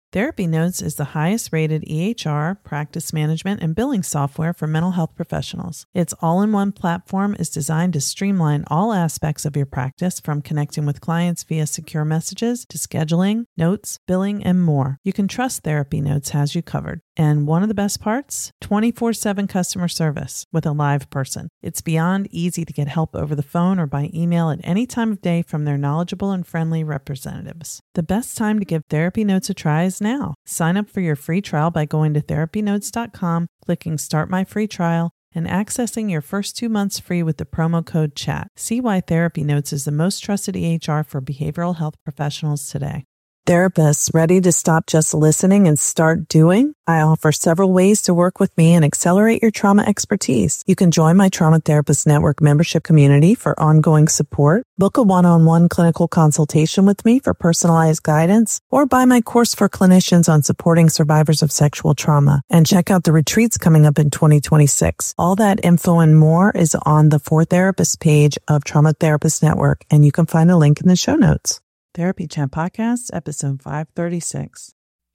Therapy Notes is the highest rated EHR, practice management, and billing software for mental health professionals. Its all-in-one platform is designed to streamline all aspects of your practice, from connecting with clients via secure messages to scheduling, notes, billing, and more. You can trust Therapy Notes has you covered. And one of the best parts? 24/7 customer service with a live person. It's beyond easy to get help over the phone or by email at any time of day from their knowledgeable and friendly representatives. The best time to give Therapy Notes a try is now. Sign up for your free trial by going to therapynotes.com, clicking Start My Free Trial, and accessing your first 2 months free with the promo code CHAT. See why Therapy Notes is the most trusted EHR for behavioral health professionals today. Therapists ready to stop just listening and start doing? I offer several ways to work with me and accelerate your trauma expertise. You can join my Trauma Therapist Network membership community for ongoing support, book a one-on-one clinical consultation with me for personalized guidance, or buy my course for clinicians on supporting survivors of sexual trauma. And check out the retreats coming up in 2026. All that info and more is on the For Therapists page of Trauma Therapist Network, and you can find a link in the show notes. Therapy Chat Podcast, episode 536.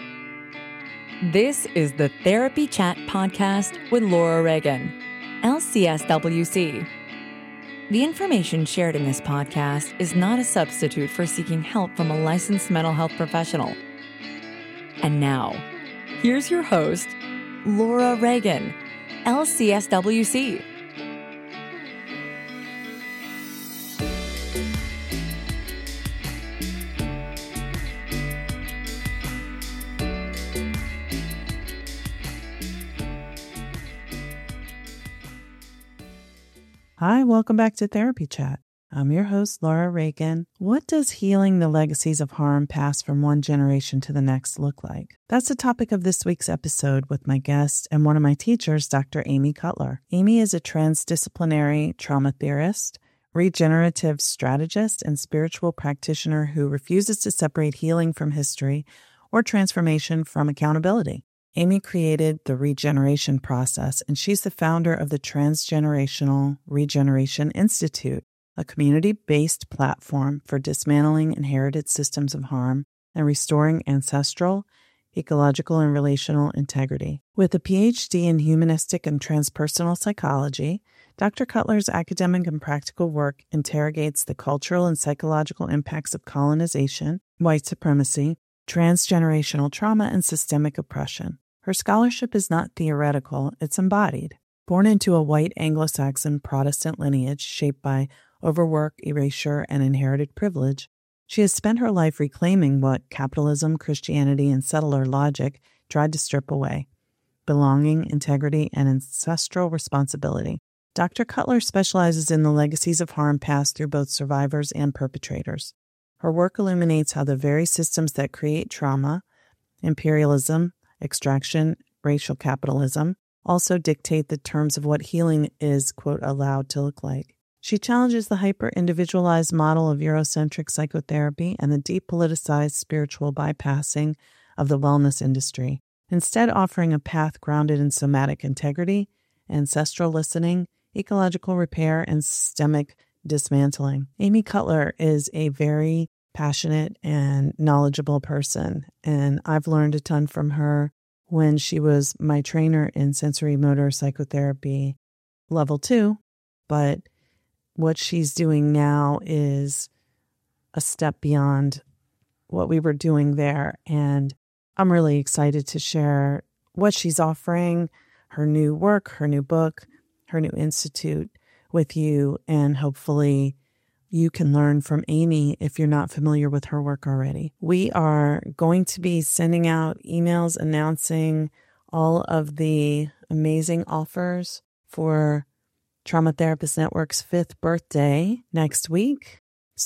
This is the Therapy Chat Podcast with Laura Reagan, LCSWC. The information shared in this podcast is not a substitute for seeking help from a licensed mental health professional. And now, here's your host, Laura Reagan, LCSWC. Hi, welcome back to Therapy Chat. I'm your host, Laura Reagan. What does healing the legacies of harm passed from one generation to the next look like? That's the topic of this week's episode with my guest and one of my teachers, Dr. Amy Cutler. Amy is a transdisciplinary trauma theorist, regenerative strategist, and spiritual practitioner who refuses to separate healing from history or transformation from accountability. Amy created the regeneration process, and she's the founder of the Transgenerational Regeneration Institute, a community-based platform for dismantling inherited systems of harm and restoring ancestral, ecological, and relational integrity. With a PhD in humanistic and transpersonal psychology, Dr. Cutler's academic and practical work interrogates the cultural and psychological impacts of colonization, white supremacy, transgenerational trauma, and systemic oppression. Her scholarship is not theoretical, it's embodied. Born into a white Anglo-Saxon Protestant lineage shaped by overwork, erasure, and inherited privilege, she has spent her life reclaiming what capitalism, Christianity, and settler logic tried to strip away: belonging, integrity, and ancestral responsibility. Dr. Cutler specializes in the legacies of harm passed through both survivors and perpetrators. Her work illuminates how the very systems that create trauma, imperialism, extraction, racial capitalism, also dictate the terms of what healing is, quote, allowed to look like. She challenges the hyper-individualized model of Eurocentric psychotherapy and the depoliticized spiritual bypassing of the wellness industry, instead offering a path grounded in somatic integrity, ancestral listening, ecological repair, and systemic dismantling. Amy Cutler is a very passionate and knowledgeable person, and I've learned a ton from her when she was my trainer in sensory motor psychotherapy level 2, but what she's doing now is a step beyond what we were doing there, and I'm really excited to share what she's offering, her new work, her new book, her new institute with you, and hopefully you can learn from Amy if you're not familiar with her work already. We are going to be sending out emails announcing all of the amazing offers for Trauma Therapist Network's 5th birthday next week.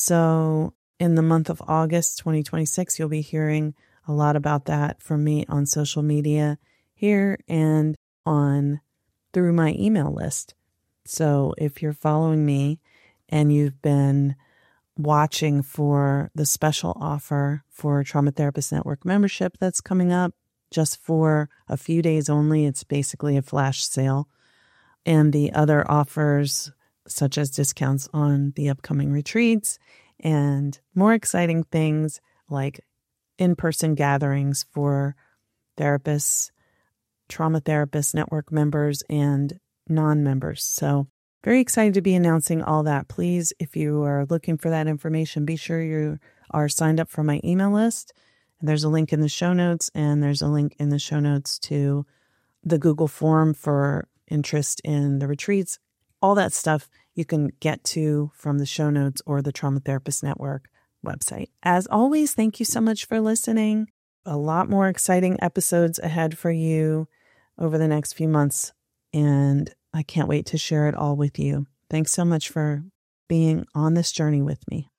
So in the month of August 2026, you'll be hearing a lot about that from me on social media here and on through my email list. So if you're following me and you've been watching for the special offer for Trauma Therapist Network membership that's coming up just for a few days only, it's basically a flash sale. And the other offers, such as discounts on the upcoming retreats and more exciting things like in-person gatherings for therapists, trauma therapist network members, and non-members. So very excited to be announcing all that. Please, if you are looking for that information, be sure you are signed up for my email list. And there's a link in the show notes, and there's a link in the show notes to the Google form for interest in the retreats. All that stuff you can get to from the show notes or the Trauma Therapist Network website. As always, thank you so much for listening. A lot more exciting episodes ahead for you over the next few months, and I can't wait to share it all with you. Thanks so much for being on this journey with me.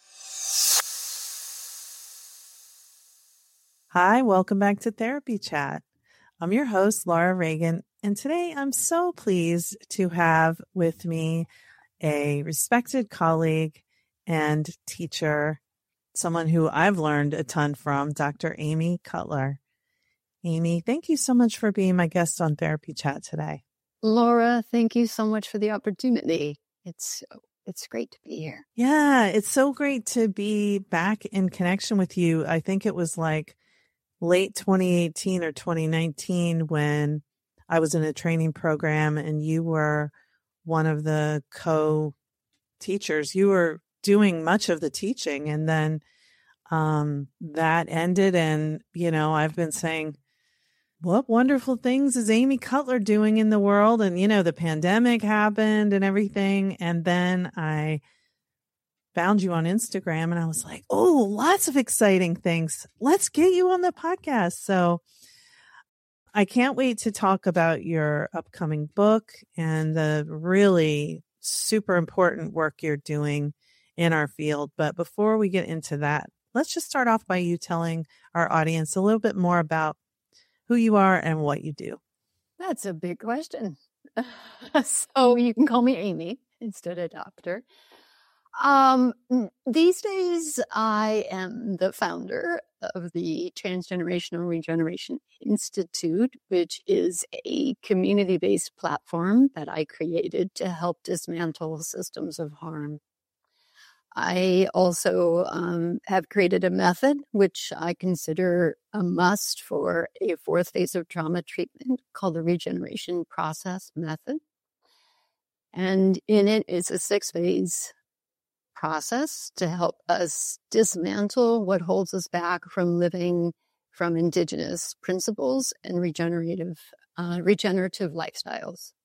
Hi, welcome back to Therapy Chat. I'm your host, Laura Reagan, and today I'm so pleased to have with me a respected colleague and teacher, someone who I've learned a ton from, Dr. Amy Cutler. Amy, thank you so much for being my guest on Therapy Chat today. Laura, thank you so much for the opportunity. It's great to be here. Yeah, it's so great to be back in connection with you. I think it was like late 2018 or 2019 when I was in a training program and you were one of the co-teachers. You were doing much of the teaching, and then that ended, and I've been saying, what wonderful things is Amy Cutler doing in the world? And the pandemic happened and everything, and then I found you on Instagram and I was like, oh, lots of exciting things. Let's get you on the podcast. So I can't wait to talk about your upcoming book and the really super important work you're doing in our field. But before we get into that, let's just start off by you telling our audience a little bit more about who you are and what you do. That's a big question. So you can call me Amy instead of doctor. These days, I am the founder of the Transgenerational Regeneration Institute, which is a community-based platform that I created to help dismantle systems of harm. I also have created a method which I consider a must for a fourth phase of trauma treatment called the Regeneration Process Method. And in it is a 6-phase process to help us dismantle what holds us back from living from indigenous principles and regenerative lifestyles.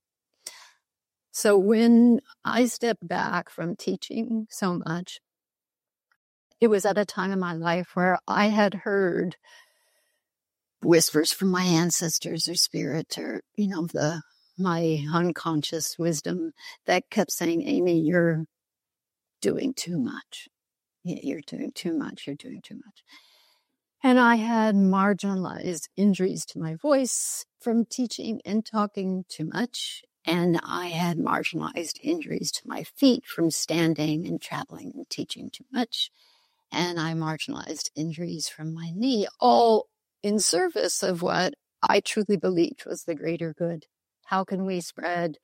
So when I stepped back from teaching so much, it was at a time in my life where I had heard whispers from my ancestors or spirit or, my unconscious wisdom that kept saying, Amy, you're doing too much. You're doing too much. You're doing too much. And I had marginalized injuries to my voice from teaching and talking too much. And I had marginalized injuries to my feet from standing and traveling and teaching too much. And I marginalized injuries from my knee, all in service of what I truly believed was the greater good. How can we spread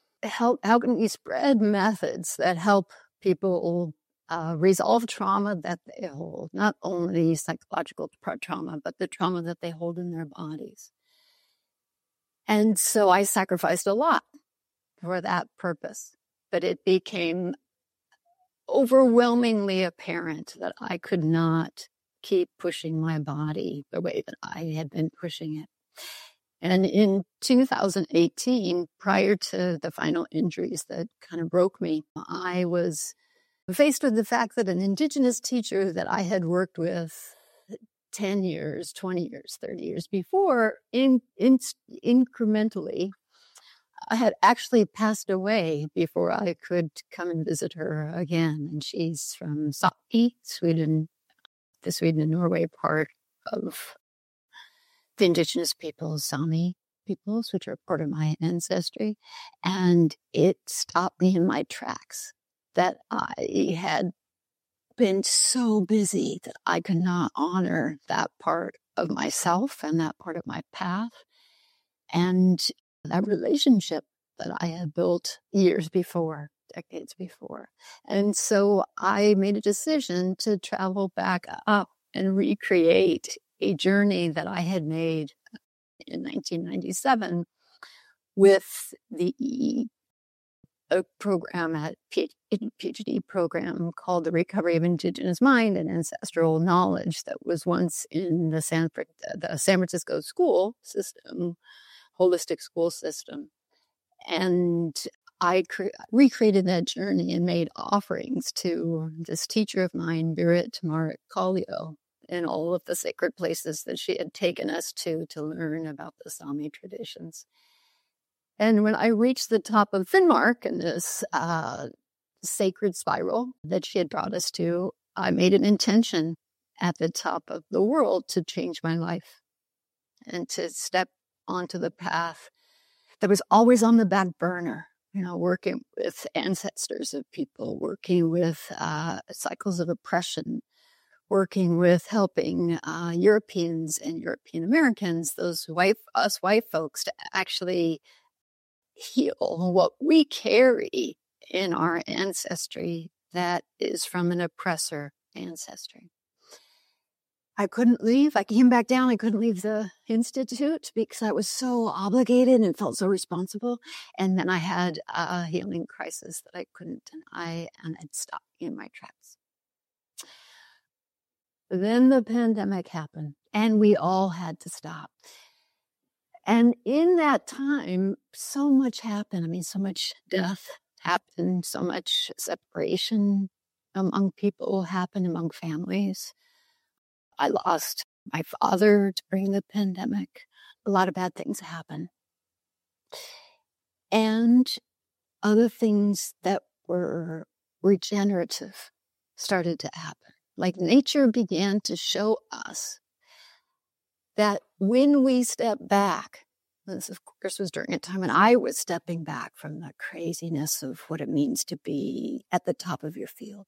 methods that help people resolve trauma that they hold, not only psychological trauma, but the trauma that they hold in their bodies? And so I sacrificed a lot for that purpose, but it became overwhelmingly apparent that I could not keep pushing my body the way that I had been pushing it. And in 2018, prior to the final injuries that kind of broke me, I was faced with the fact that an indigenous teacher that I had worked with 10 years, 20 years, 30 years before, incrementally, I had actually passed away before I could come and visit her again. And she's from Sápmi, Sweden, the Sweden and Norway part of the indigenous peoples, Sami peoples, which are part of my ancestry. And it stopped me in my tracks that I had been so busy that I could not honor that part of myself and that part of my path and that relationship that I had built years before, decades before. And so I made a decision to travel back up and recreate a journey that I had made in 1997 with a program at PhD program called the Recovery of Indigenous Mind and Ancestral Knowledge that was once in the San Francisco school system, holistic school system. And I recreated that journey and made offerings to this teacher of mine, Birit Tamarit Kallio, in all of the sacred places that she had taken us to learn about the Sami traditions. And when I reached the top of Finnmark in this sacred spiral that she had brought us to, I made an intention at the top of the world to change my life and to step onto the path that was always on the back burner, working with ancestors of people, working with cycles of oppression, working with helping Europeans and European Americans, us white folks, to actually heal what we carry in our ancestry that is from an oppressor ancestry. I couldn't leave. I came back down. I couldn't leave the institute because I was so obligated and felt so responsible. And then I had a healing crisis that I couldn't deny, and it stopped me in my tracks. Then the pandemic happened, and we all had to stop. And in that time, so much happened. I mean, so much death happened, so much separation among people happened, among families. I lost my father during the pandemic. A lot of bad things happened. And other things that were regenerative started to happen. Like nature began to show us that when we step back, this of course was during a time when I was stepping back from the craziness of what it means to be at the top of your field,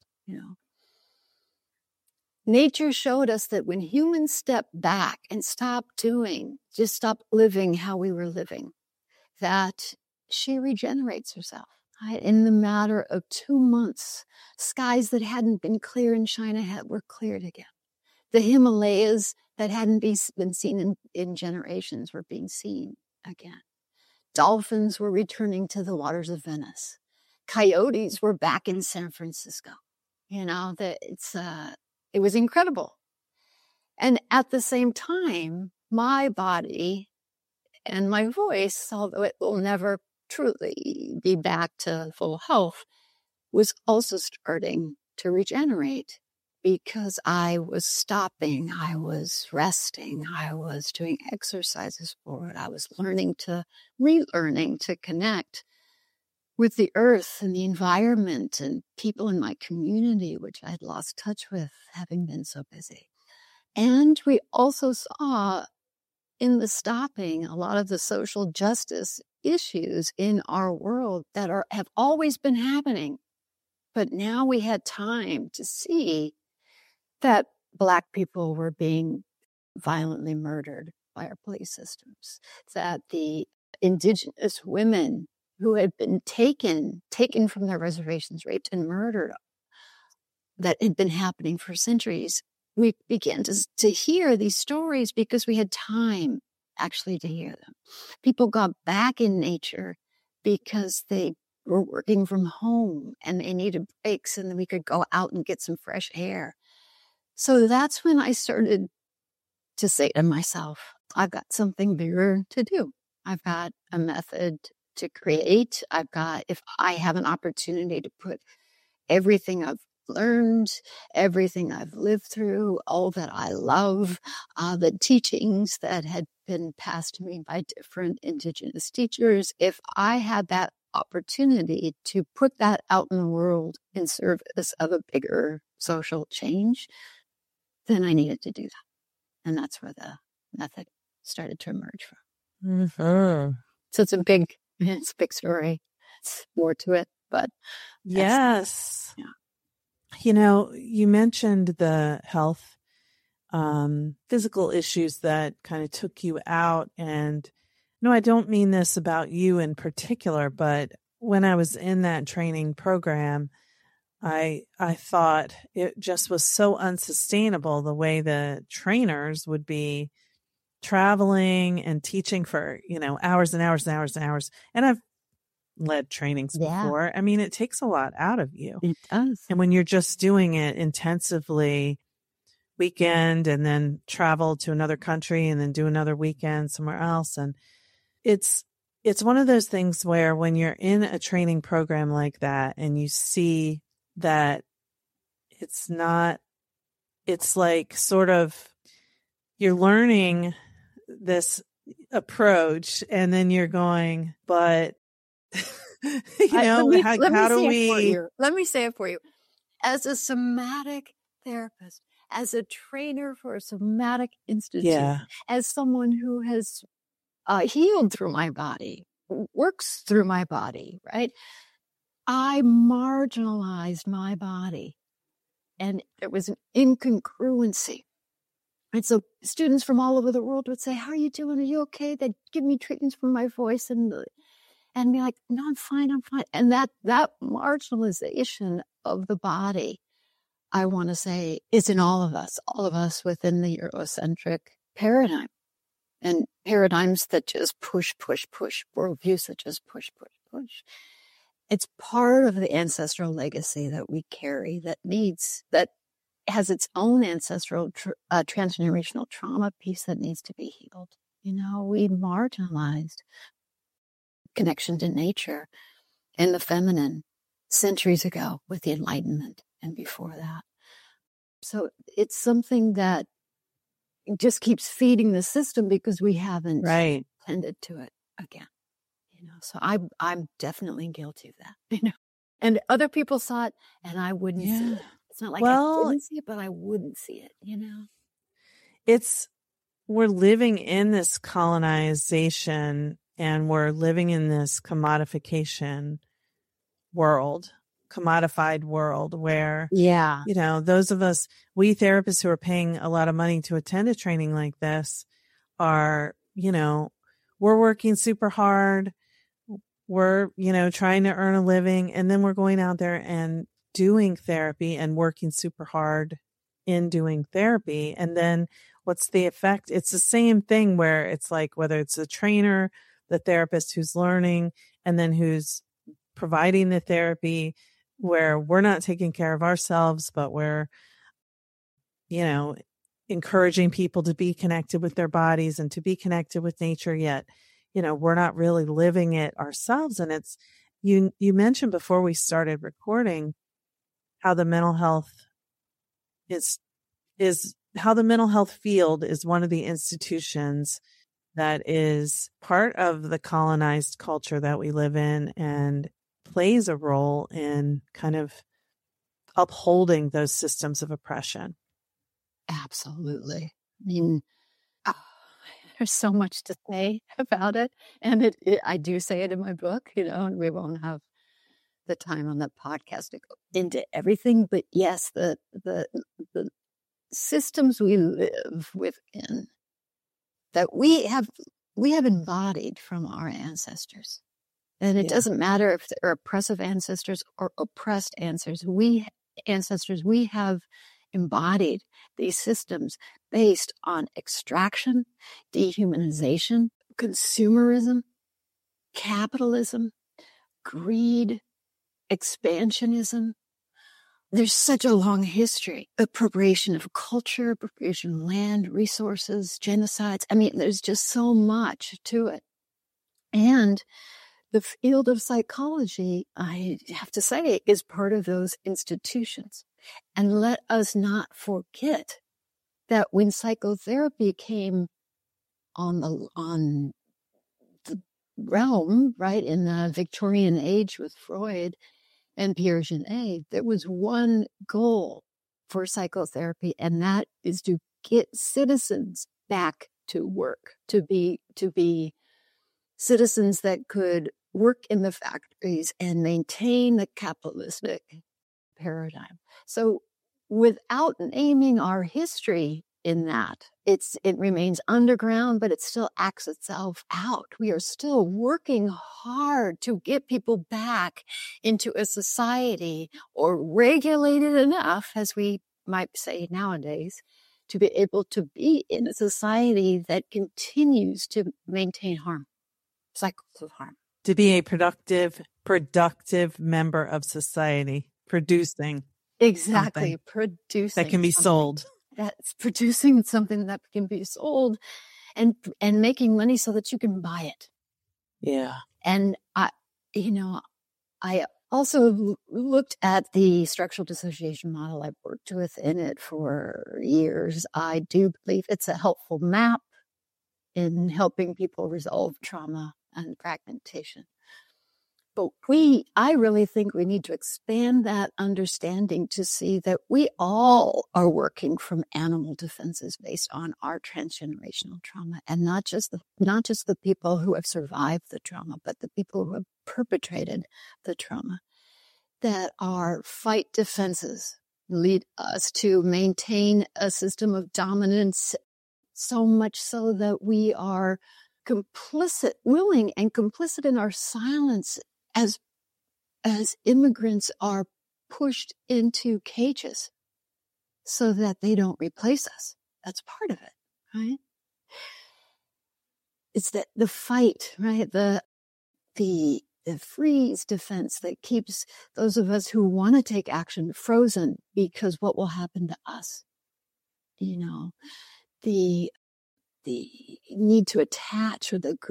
Nature showed us that when humans step back and just stop living how we were living, that she regenerates herself. Right? In the matter of 2 months, skies that hadn't been clear in China were cleared again. The Himalayas that hadn't been seen in generations were being seen again. Dolphins were returning to the waters of Venice. Coyotes were back in San Francisco. It was incredible. And at the same time, my body and my voice, although it will never truly be back to full health, was also starting to regenerate because I was stopping, I was resting, I was doing exercises for it. I was relearning to connect with the earth and the environment and people in my community, which I had lost touch with, having been so busy. And we also saw in the stopping a lot of the social justice issues in our world that have always been happening. But now we had time to see that Black people were being violently murdered by our police systems, that the Indigenous women who had been taken from their reservations, raped and murdered, that had been happening for centuries. We began to hear these stories because we had time actually to hear them. People got back in nature because they were working from home and they needed breaks, and then we could go out and get some fresh air. So that's when I started to say to myself, I've got something bigger to do. I've got a method to create. If I have an opportunity to put everything I've learned, everything I've lived through, all that I love, the teachings that had been passed to me by different Indigenous teachers, if I had that opportunity to put that out in the world in service of a bigger social change, then I needed to do that. And that's where the method started to emerge from. Mm-hmm. So it's a big story. It's more to it, but yes. Yeah. You mentioned the health, physical issues that kind of took you out. And no, I don't mean this about you in particular, but when I was in that training program, I thought it just was so unsustainable the way the trainers would be traveling and teaching for, hours and hours and hours and hours. And I've led trainings before. I mean, it takes a lot out of you. It does. And when you're just doing it intensively weekend and then travel to another country and then do another weekend somewhere else. And it's one of those things where when you're in a training program like that and you see that it's like sort of you're learning this approach and then you're going, but how do we? Let me say it for you. As a somatic therapist, as a trainer for a somatic institute, as someone who has healed through my body, works through my body, right? I marginalized my body and there was an incongruency. And so students from all over the world would say, how are you doing? Are you okay? They'd give me treatments for my voice and be like, no, I'm fine. And that marginalization of the body, I want to say, is in all of us within the Eurocentric paradigm. And paradigms that just push, worldviews that just push. It's part of the ancestral legacy that we carry that has its own ancestral transgenerational trauma piece that needs to be healed. We marginalized connection to nature and the feminine centuries ago with the Enlightenment and before that. So it's something that just keeps feeding the system because we haven't tended to it again. So I'm definitely guilty of that. And other people saw it, and I wouldn't see it. It's not like I didn't see it, but I wouldn't see it. We're living in this colonization and we're living in this commodified world where, those of us, we therapists who are paying a lot of money to attend a training like this are, we're working super hard. We're, trying to earn a living, and then we're going out there and doing therapy and working super hard in doing therapy. And then what's the effect? It's the same thing where it's like, whether it's the trainer, the therapist who's learning, and then who's providing the therapy, where we're not taking care of ourselves, but we're, encouraging people to be connected with their bodies and to be connected with nature, yet, we're not really living it ourselves. And it's, you mentioned before we started recording how the mental health is how the mental health field is one of the institutions that is part of the colonized culture that we live in and plays a role in kind of upholding those systems of oppression. Absolutely. I mean, there's so much to say about it. And I do say it in my book, and we won't have the time on the podcast to go into everything. But yes, the systems we live within that we have embodied from our ancestors. And it doesn't matter if they're oppressive ancestors or oppressed ancestors. We have embodied these systems based on extraction, dehumanization, consumerism, capitalism, greed, expansionism. There's such a long history. Appropriation of culture, appropriation of land, resources, genocides. I mean, there's just so much to it. And the field of psychology, I have to say, is part of those institutions. And let us not forget that when psychotherapy came on the realm, right, in the Victorian age with Freud and Pierre Genet, there was one goal for psychotherapy, and that is to get citizens back to work, to be citizens that could work in the factories and maintain the capitalistic paradigm. So without naming our history in that, it remains underground, but it still acts itself out. We are still working hard to get people back into a society, or regulated enough, as we might say nowadays, to be able to be in a society that continues to maintain harm, cycles of harm. To be a productive member of society, producing. Exactly. Producing. That can be sold. That's producing something that can be sold and making money so that you can buy it. Yeah. And I also looked at the structural dissociation model. I've worked within it for years. I do believe it's a helpful map in helping people resolve trauma and fragmentation. But I really think we need to expand that understanding to see that we all are working from animal defenses based on our transgenerational trauma, and not just the people who have survived the trauma, but the people who have perpetrated the trauma. That our fight defenses lead us to maintain a system of dominance, so much so that we are willing and complicit in our silence as immigrants are pushed into cages so that they don't replace us. That's part of it, right? It's that the fight, right? The freeze defense that keeps those of us who want to take action frozen, because what will happen to us? The need to attach, or the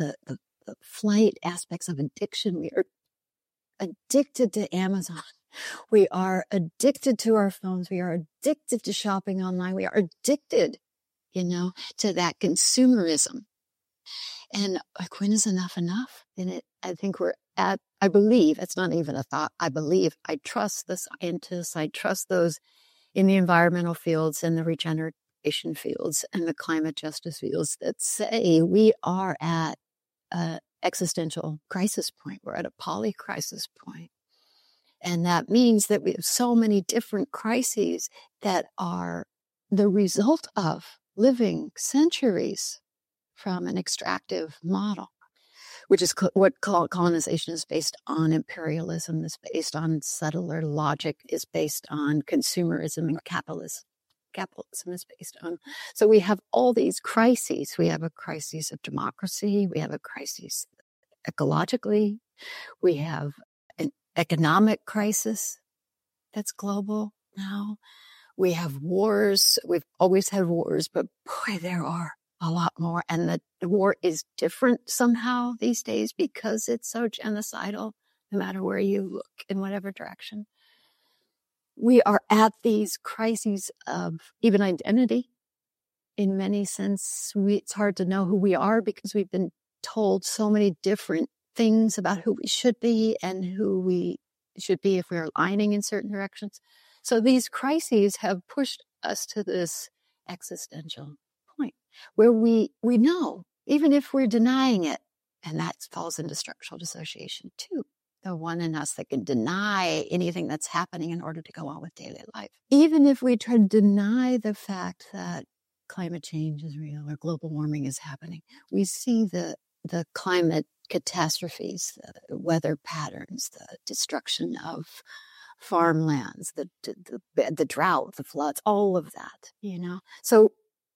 flight aspects of addiction. We are addicted to Amazon. We are addicted to our phones. We are addicted to shopping online. We are addicted, to that consumerism. And when is enough enough? And I think I believe, it's not even a thought, I trust the scientists, I trust those in the environmental fields and the regeneration fields and the climate justice fields that say we are at an existential crisis point. We're at a polycrisis point. And that means that we have so many different crises that are the result of living centuries from an extractive model, which is what colonization is based on. Imperialism is based on settler logic, is based on consumerism, and capitalism is based on. So we have all these crises. We have a crisis of democracy. We have a crisis ecologically. We have an economic crisis that's global now. We have wars. We've always had wars, but boy, there are a lot more. And the war is different somehow these days because it's so genocidal, no matter where you look, in whatever direction. We are at these crises of even identity. In many sense, it's hard to know who we are because we've been told so many different things about who we should be and who we should be if we're aligning in certain directions. So these crises have pushed us to this existential point where we know, even if we're denying it, and that falls into structural dissociation too, the one in us that can deny anything that's happening in order to go on with daily life. Even if we try to deny the fact that climate change is real or global warming is happening, we see the climate catastrophes, the weather patterns, the destruction of farmlands, the drought, the floods, all of that, So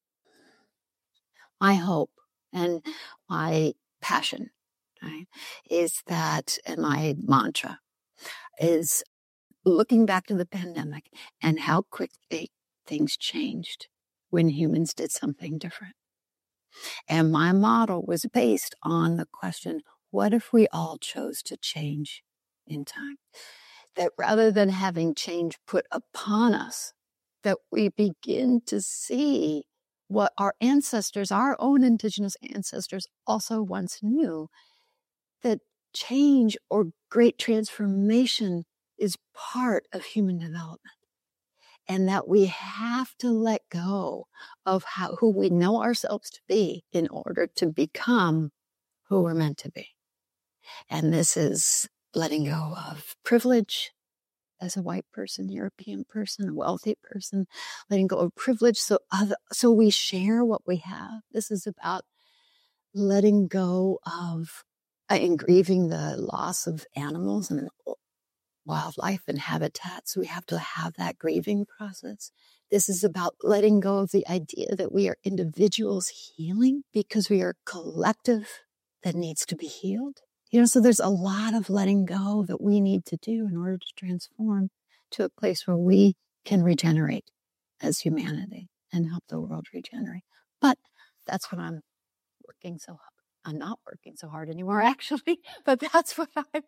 my hope and my passion, right, is that, and my mantra is looking back to the pandemic and how quickly things changed when humans did something different. And my model was based on the question, what if we all chose to change in time? That rather than having change put upon us, that we begin to see what our ancestors, our own indigenous ancestors, also once knew, that change or great transformation is part of human development. And that we have to let go of who we know ourselves to be in order to become who we're meant to be. And this is letting go of privilege, as a white person, European person, a wealthy person, letting go of privilege. So we share what we have. This is about letting go of and grieving the loss of animals and wildlife and habitats. We have to have that grieving process. This is about letting go of the idea that we are individuals healing because we are a collective that needs to be healed. So there's a lot of letting go that we need to do in order to transform to a place where we can regenerate as humanity and help the world regenerate. But that's what I'm working so hard. I'm not working so hard anymore, actually, but that's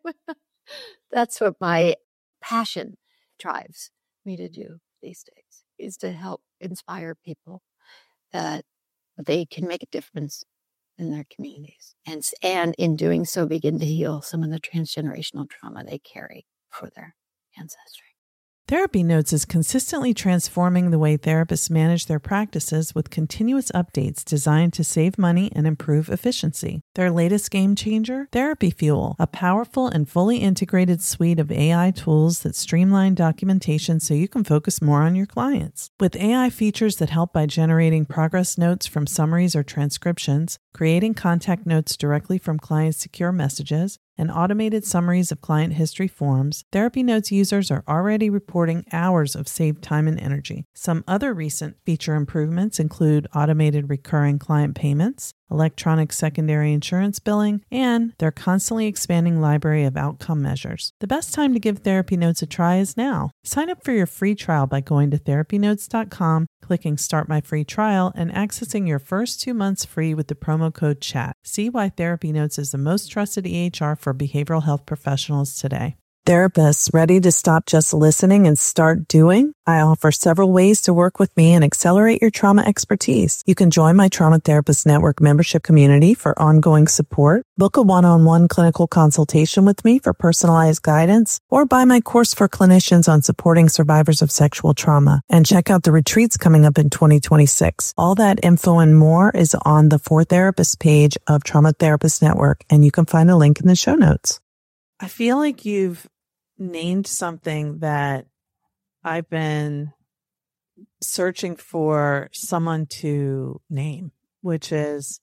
what my passion drives me to do these days, is to help inspire people that they can make a difference in their communities. And in doing so, begin to heal some of the transgenerational trauma they carry for their ancestry. Therapy Notes is consistently transforming the way therapists manage their practices with continuous updates designed to save money and improve efficiency. Their latest game changer, Therapy Fuel, a powerful and fully integrated suite of AI tools that streamline documentation so you can focus more on your clients. With AI features that help by generating progress notes from summaries or transcriptions, creating contact notes directly from clients' secure messages, and automated summaries of client history forms, Therapy Notes users are already reporting hours of saved time and energy. Some other recent feature improvements include automated recurring client payments, electronic secondary insurance billing, and their constantly expanding library of outcome measures. The best time to give Therapy Notes a try is now. Sign up for your free trial by going to therapynotes.com, clicking Start My Free Trial, and accessing your first 2 months free with the promo code CHAT. See why Therapy Notes is the most trusted EHR for behavioral health professionals today. Therapists ready to stop just listening and start doing? I offer several ways to work with me and accelerate your trauma expertise. You can join my Trauma Therapist Network membership community for ongoing support, book a one-on-one clinical consultation with me for personalized guidance, or buy my course for clinicians on supporting survivors of sexual trauma. And check out the retreats coming up in 2026. All that info and more is on the For Therapists page of Trauma Therapist Network, and you can find a link in the show notes. I feel like you've named something that I've been searching for someone to name, which is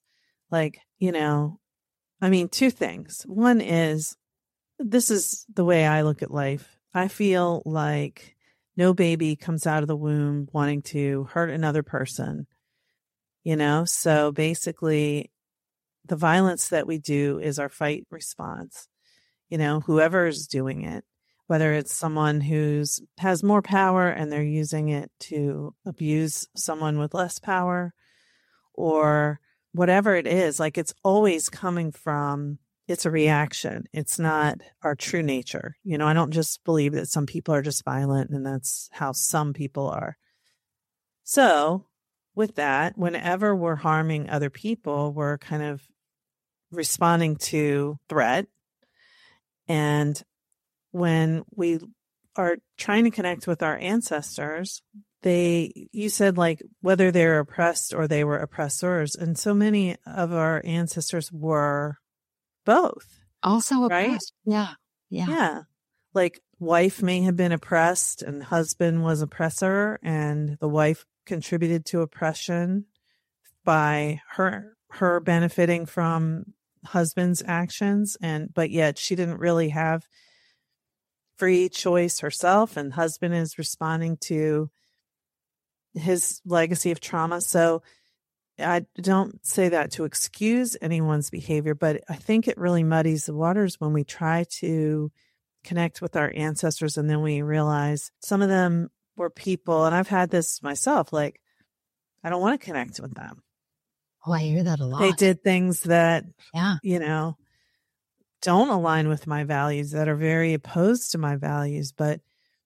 two things. One is, this is the way I look at life. I feel like no baby comes out of the womb wanting to hurt another person, so basically the violence that we do is our fight response. Whoever's doing it, whether it's someone who's has more power and they're using it to abuse someone with less power, or whatever it is, it's always coming from, it's a reaction. It's not our true nature. I don't just believe that some people are just violent and that's how some people are. So with that, whenever we're harming other people, we're kind of responding to threat. And when we are trying to connect with our ancestors, you said whether they're oppressed or they were oppressors. And so many of our ancestors were both. Also oppressed. Right? Yeah. Wife may have been oppressed and husband was oppressor, and the wife contributed to oppression by her benefiting from husband's actions, but yet she didn't really have free choice herself, and husband is responding to his legacy of trauma. So I don't say that to excuse anyone's behavior, but I think it really muddies the waters when we try to connect with our ancestors and then we realize some of them were people, and I've had this myself, I don't want to connect with them. Oh, I hear that a lot. They did things that, don't align with my values, that are very opposed to my values. But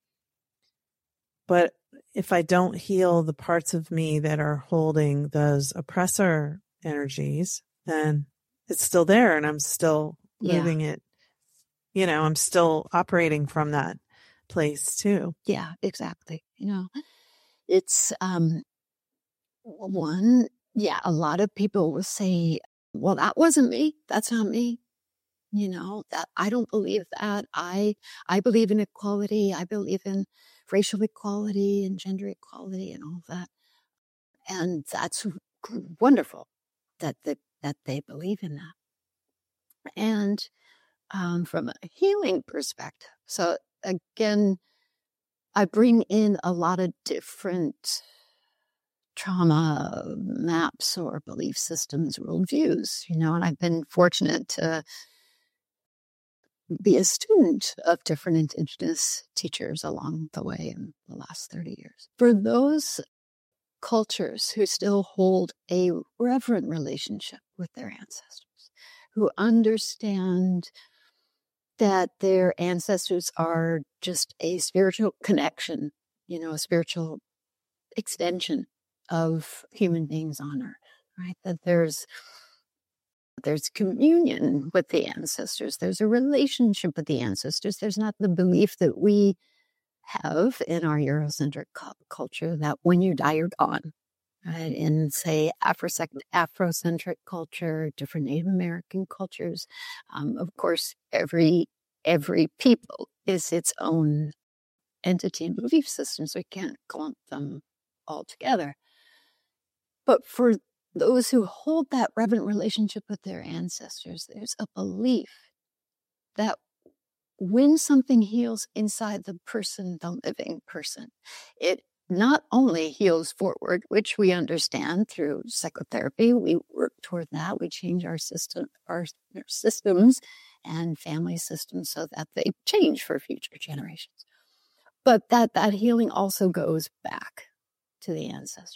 if I don't heal the parts of me that are holding those oppressor energies, then it's still there and I'm still moving it. I'm still operating from that place too. Yeah, exactly. It's a lot of people will say, well, that wasn't me. That's not me. that I don't believe that. I believe in equality. I believe in racial equality and gender equality and all of that. And that's wonderful that they believe in that. And from a healing perspective, so again, I bring in a lot of different trauma maps or belief systems, worldviews, and I've been fortunate to be a student of different Indigenous teachers along the way in the last 30 years. For those cultures who still hold a reverent relationship with their ancestors, who understand that their ancestors are just a spiritual connection, a spiritual extension of human beings on earth, right? That there's communion with the ancestors. There's a relationship with the ancestors. There's not the belief that we have in our Eurocentric culture that when you die, you're gone. Right? In, say, Afrocentric culture, different Native American cultures, of course, every people is its own entity and belief system, so we can't clump them all together. But for those who hold that reverent relationship with their ancestors, there's a belief that when something heals inside the person, the living person, it not only heals forward, which we understand through psychotherapy. We work toward that. We change our systems and family systems so that they change for future generations. But that healing also goes back to the ancestors.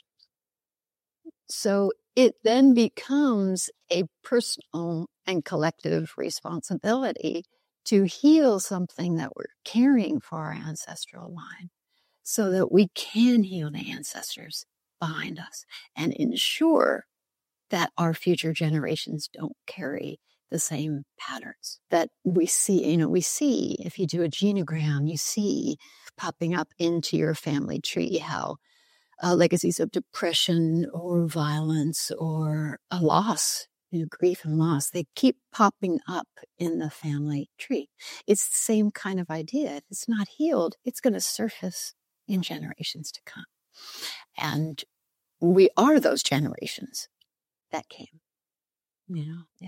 So it then becomes a personal and collective responsibility to heal something that we're carrying for our ancestral line so that we can heal the ancestors behind us and ensure that our future generations don't carry the same patterns that we see. We see if you do a genogram, you see popping up into your family tree how legacies of depression or violence or a loss, grief and loss, they keep popping up in the family tree. It's the same kind of idea. If it's not healed, it's going to surface in generations to come. And we are those generations that came. Yeah.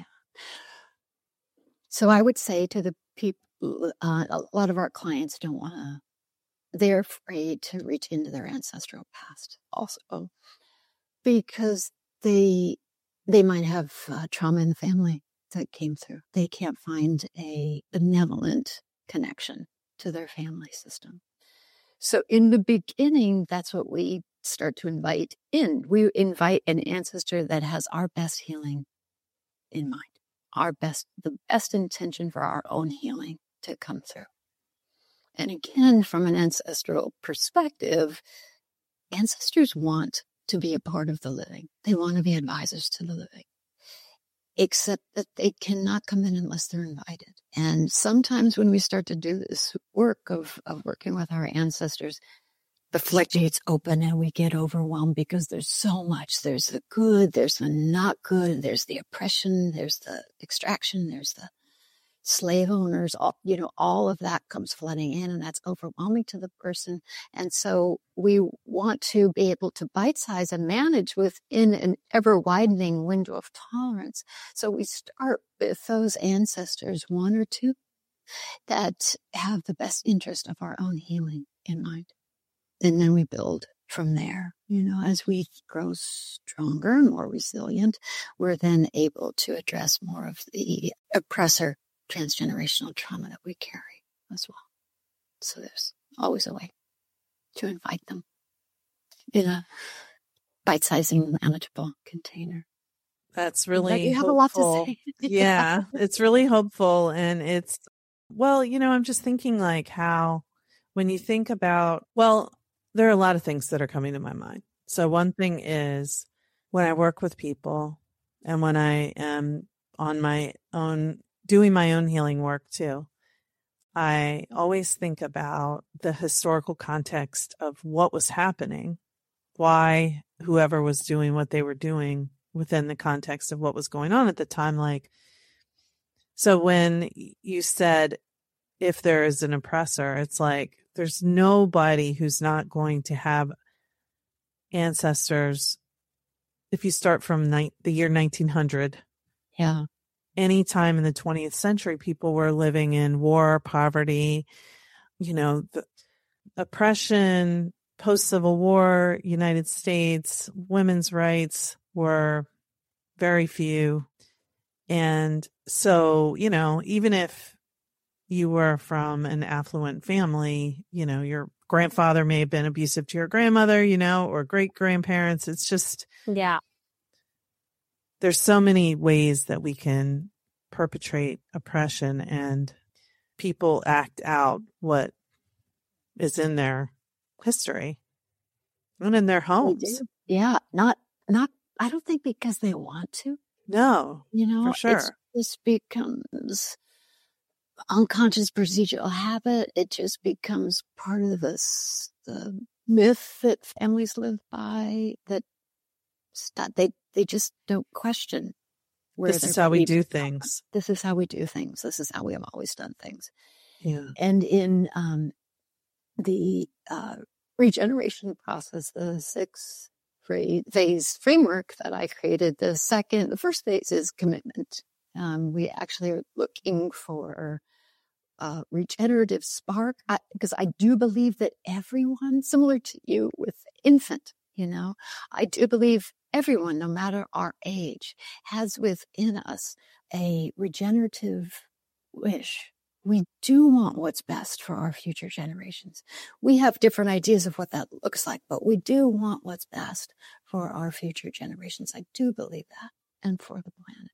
So I would say to the people, a lot of our clients don't want to, they're afraid to reach into their ancestral past also because they might have trauma in the family that came through. They can't find a benevolent connection to their family system. So in the beginning, that's what we start to invite in. We invite an ancestor that has our best healing in mind, the best intention for our own healing to come through. And again, from an ancestral perspective, ancestors want to be a part of the living. They want to be advisors to the living, except that they cannot come in unless they're invited. And sometimes when we start to do this work of working with our ancestors, the floodgates open and we get overwhelmed because there's so much. There's the good, there's the not good, there's the oppression, there's the extraction, there's the slave owners, all of that comes flooding in, and that's overwhelming to the person. And so we want to be able to bite-size and manage within an ever-widening window of tolerance. So we start with those ancestors, one or two, that have the best interest of our own healing in mind. And then we build from there. As we grow stronger and more resilient, we're then able to address more of the oppressor transgenerational trauma that we carry as well. So there's always a way to invite them in a bite-sizing, manageable container. That's really you have hopeful. A lot to say. Yeah, it's really hopeful. And it's, I'm just thinking like how when you think about, there are a lot of things that are coming to my mind. So one thing is when I work with people and when I am on my own doing my own healing work too, I always think about the historical context of what was happening, why whoever was doing what they were doing within the context of what was going on at the time. Like So when you said, if there is an oppressor, it's like there's nobody who's not going to have ancestors. If you start from the year 1900, Yeah. any time in the 20th century, people were living in war, poverty, the oppression, post-Civil War, United States, women's rights were very few. And so, even if you were from an affluent family, your grandfather may have been abusive to your grandmother, or great grandparents. It's just, Yeah. there's so many ways that we can perpetrate oppression, and people act out what is in their history and in their homes. Yeah. Not, I don't think because they want to. No, for sure. This becomes unconscious procedural habit. It just becomes part of the myth that families live by, that they just don't question where this is how we do things. This is how we do things. This is how we have always done things. Yeah. And in the regeneration process, the 6-phase framework that I created, the first phase is commitment. We actually are looking for a regenerative spark, because I do believe that everyone, similar to you with infant, I do believe everyone, no matter our age, has within us a regenerative wish. We do want what's best for our future generations. We have different ideas of what that looks like, but we do want what's best for our future generations. I do believe that, and for the planet.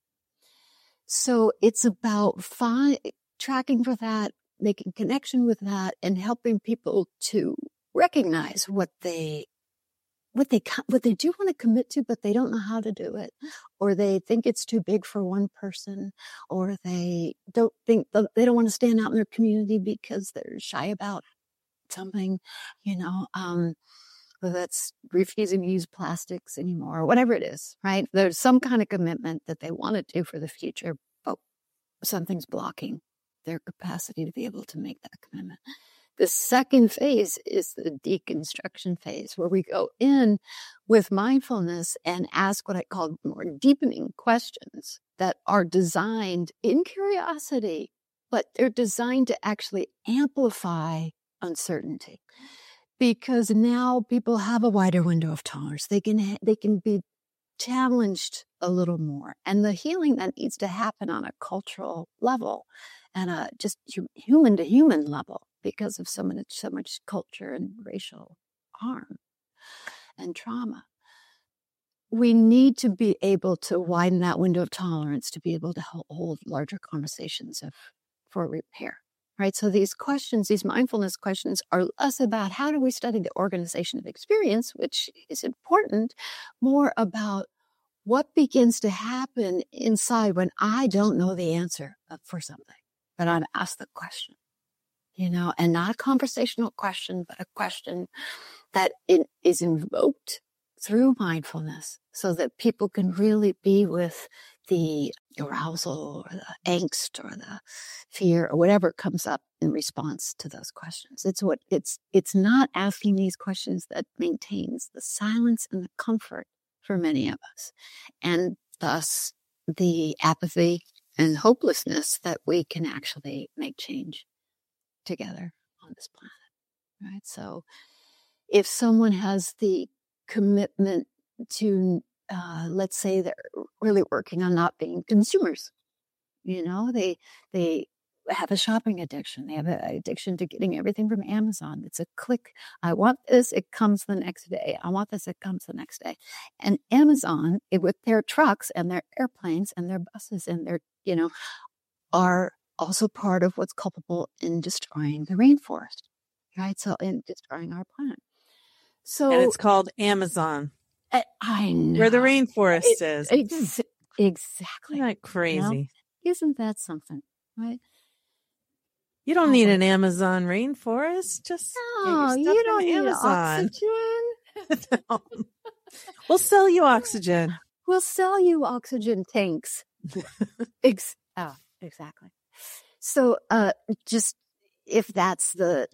So it's about tracking for that, making connection with that, and helping people to recognize what they do want to commit to, but they don't know how to do it, or they think it's too big for one person, or they don't want to stand out in their community because they're shy about something, that's refusing to use plastics anymore, or whatever it is, right? There's some kind of commitment that they want to do for the future, but something's blocking their capacity to be able to make that commitment. The second phase is the deconstruction phase, where we go in with mindfulness and ask what I call more deepening questions that are designed in curiosity, but they're designed to actually amplify uncertainty. Because now people have a wider window of tolerance. They can be challenged a little more. And the healing that needs to happen on a cultural level and a just human to human level, because of so much culture and racial harm and trauma. We need to be able to widen that window of tolerance to be able to hold larger conversations for repair, right? So these questions, these mindfulness questions, are less about how do we study the organization of experience, which is important, more about what begins to happen inside when I don't know the answer for something, but I'm asked the question. And not a conversational question, but a question that is invoked through mindfulness so that people can really be with the arousal or the angst or the fear or whatever comes up in response to those questions. It's not asking these questions that maintains the silence and the comfort for many of us, and thus the apathy and hopelessness that we can actually make change together on this planet, right? So if someone has the commitment to, let's say they're really working on not being consumers, they have a shopping addiction. They have an addiction to getting everything from Amazon. It's a click. I want this, it comes the next day. I want this, it comes the next day. And Amazon, with their trucks and their airplanes and their buses and their, are also part of what's culpable in destroying the rainforest, right? So in destroying our planet. So, and it's called Amazon. I know. Where the rainforest is. Exactly. Isn't that crazy? Isn't that something, right? You don't need an Amazon rainforest. Just no, you don't need Amazon. Oxygen. No. We'll sell you oxygen. We'll sell you oxygen tanks. Exactly. So, just if that's the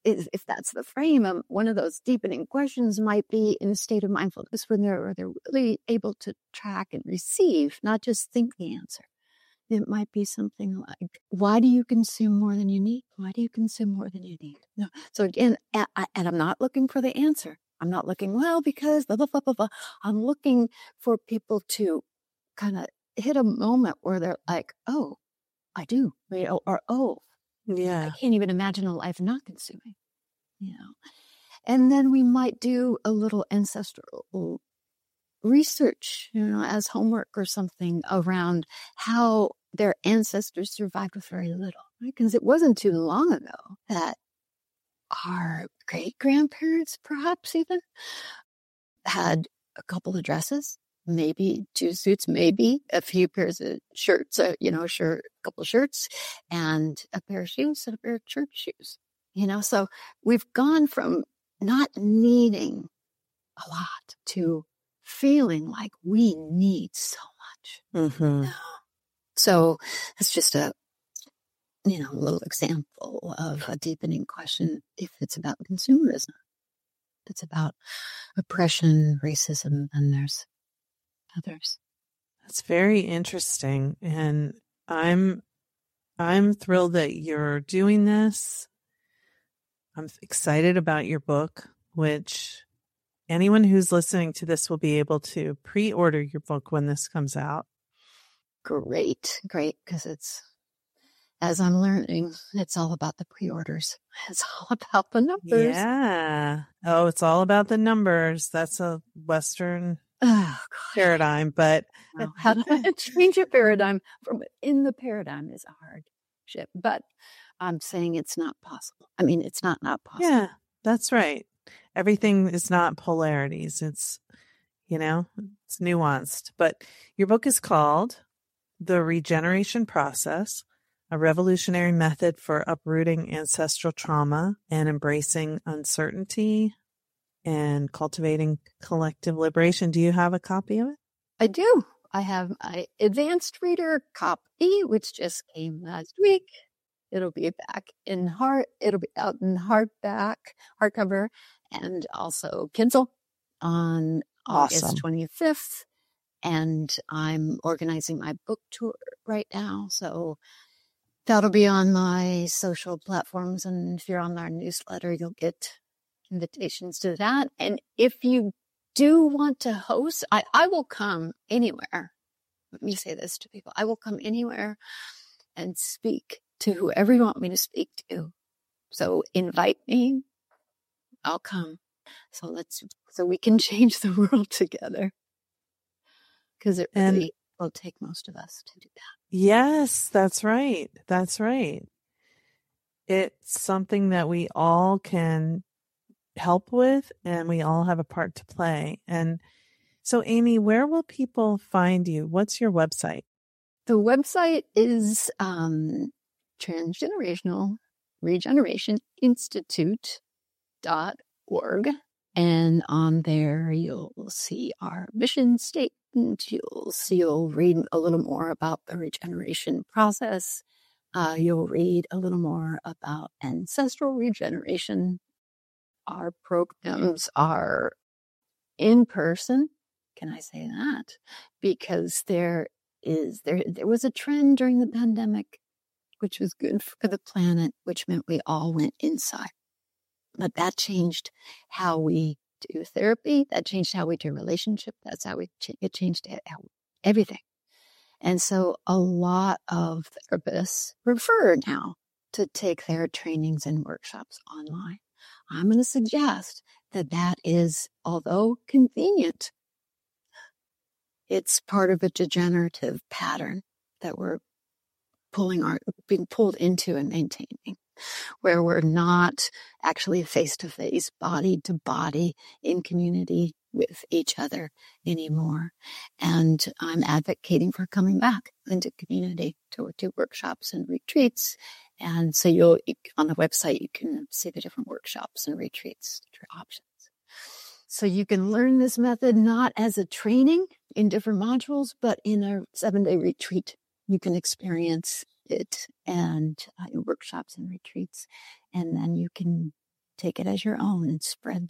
frame, one of those deepening questions might be in a state of mindfulness when they're really able to track and receive, not just think the answer. It might be something like, why do you consume more than you need? Why do you consume more than you need? No. So again, and I'm not looking for the answer. I'm not looking, well, because blah, blah, blah, blah, blah. I'm looking for people to kind of hit a moment where they're like, oh, I do, or oh, Yeah. I can't even imagine a life not consuming, And then we might do a little ancestral research, as homework or something around how their ancestors survived with very little, right? Because it wasn't too long ago that our great-grandparents, perhaps even, had a couple of dresses, maybe 2 suits, maybe a few pairs of shirts, a couple of shirts, and a pair of shoes and a pair of church shoes. So we've gone from not needing a lot to feeling like we need so much. Mm-hmm. So it's just a little example of a deepening question. If it's about consumerism, it's about oppression, racism, and there's others. That's very interesting, and I'm thrilled that you're doing this. I'm excited about your book, which anyone who's listening to this will be able to pre-order your book when this comes out. Great, because it's, as I'm learning, it's all about the pre-orders. It's all about the numbers. Yeah. Oh, it's all about the numbers. That's a Western paradigm, but how to change a paradigm from in the paradigm is a hardship. But I'm saying it's not possible. I mean, it's not possible. Yeah, that's right. Everything is not polarities. It's, it's nuanced. But your book is called The Regeneration Process, a revolutionary method for uprooting ancestral trauma and embracing uncertainty and cultivating collective liberation. Do you have a copy of it? I do. I have my advanced reader copy, which just came last week. It'll be out in hardcover, and also Kindle on August 25th. And I'm organizing my book tour right now. So that'll be on my social platforms. And if you're on our newsletter, you'll get invitations to that. And if you do want to host, I will come anywhere. Let me say this to people. I will come anywhere and speak to whoever you want me to speak to. So invite me. I'll come. So we can change the world together. Because it really will take most of us to do that. Yes, that's right. That's right. It's something that we all can help with, and we all have a part to play. And so, Amy, where will people find you? What's your website? The website is Transgenerational Regeneration Institute.org. And on there, you'll see our mission statement. You'll read a little more about the regeneration process. You'll read a little more about ancestral regeneration. Our programs are in person. Can I say that? Because there was a trend during the pandemic, which was good for the planet, which meant we all went inside. But that changed how we do therapy. That changed how we do relationship. That's how it changed everything. And so a lot of therapists prefer now to take their trainings and workshops online. I'm going to suggest that is, although convenient, it's part of a degenerative pattern that we're being pulled into and maintaining, where we're not actually face-to-face, body-to-body in community with each other anymore. And I'm advocating for coming back into community to do workshops and retreats. And so on the website, you can see the different workshops and retreats options. So you can learn this method not as a training in different modules, but in a 7-day retreat. You can experience it and workshops and retreats. And then you can take it as your own and spread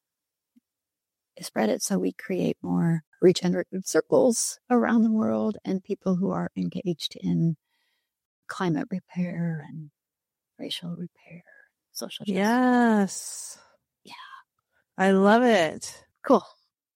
it. So we create more regenerative circles around the world and people who are engaged in climate repair and racial repair, social justice. Yes. Yeah. I love it. Cool.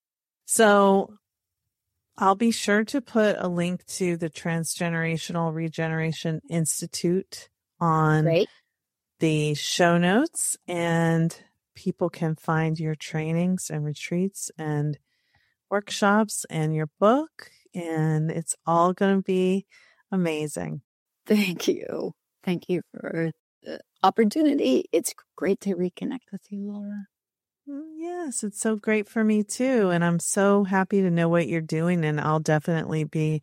So I'll be sure to put a link to the Transgenerational Regeneration Institute on the show notes, and people can find your trainings and retreats and workshops and your book, and it's all going to be amazing. Thank you. Thank you for the opportunity. It's great to reconnect with you, Laura. Yes, it's so great for me too. And I'm so happy to know what you're doing. And I'll definitely be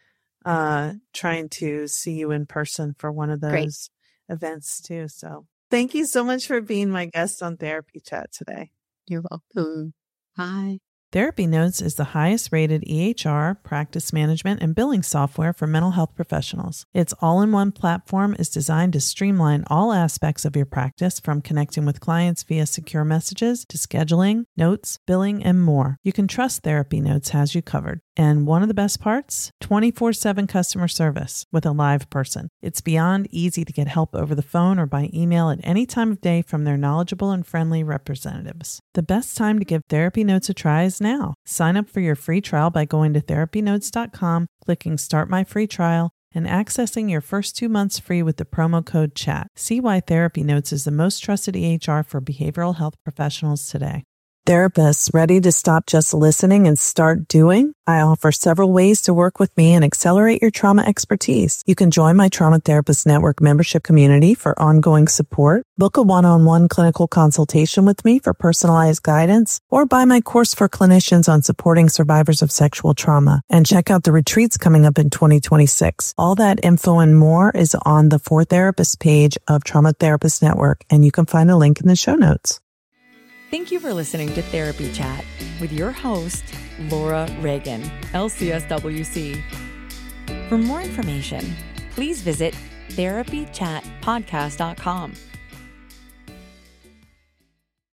trying to see you in person for one of those events too. So thank you so much for being my guest on Therapy Chat today. You're welcome. Bye. Therapy Notes is the highest rated EHR, practice management, and billing software for mental health professionals. Its all-in-one platform is designed to streamline all aspects of your practice, from connecting with clients via secure messages to scheduling, notes, billing, and more. You can trust Therapy Notes has you covered. And one of the best parts? 24/7 customer service with a live person. It's beyond easy to get help over the phone or by email at any time of day from their knowledgeable and friendly representatives. The best time to give Therapy Notes a try is now. Sign up for your free trial by going to therapynotes.com, clicking Start My Free Trial, and accessing your first 2 months free with the promo code CHAT. See why Therapy Notes is the most trusted EHR for behavioral health professionals today. Therapists ready to stop just listening and start doing? I offer several ways to work with me and accelerate your trauma expertise. You can join my Trauma Therapist Network membership community for ongoing support, book a one-on-one clinical consultation with me for personalized guidance, or buy my course for clinicians on supporting survivors of sexual trauma. And check out the retreats coming up in 2026. All that info and more is on the For Therapists page of Trauma Therapist Network, and you can find a link in the show notes. Thank you for listening to Therapy Chat with your host, Laura Reagan, LCSWC. For more information, please visit therapychatpodcast.com